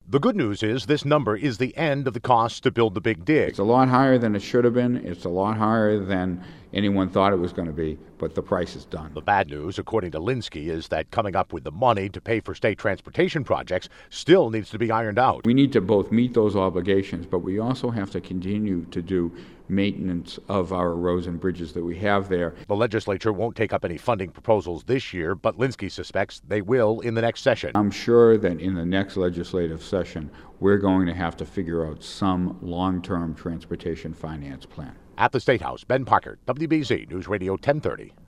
The good news is this number is the end of the cost to build the big dig. It's a lot higher than it should have been. It's a lot higher than anyone thought it was going to be, but the price is done. The bad news, according to Linsky, is that coming up with the money to pay for state transportation projects still needs to be ironed out. We need to both meet those obligations, but we also have to continue to do maintenance of our roads and bridges that we have there. The legislature won't take up any funding proposals this year, but Linsky suspects they will in the next session. I'm sure that in the next legislative session, we're going to have to figure out some long-term transportation finance plan. At the State House, Ben Parker, WBZ News Radio 1030.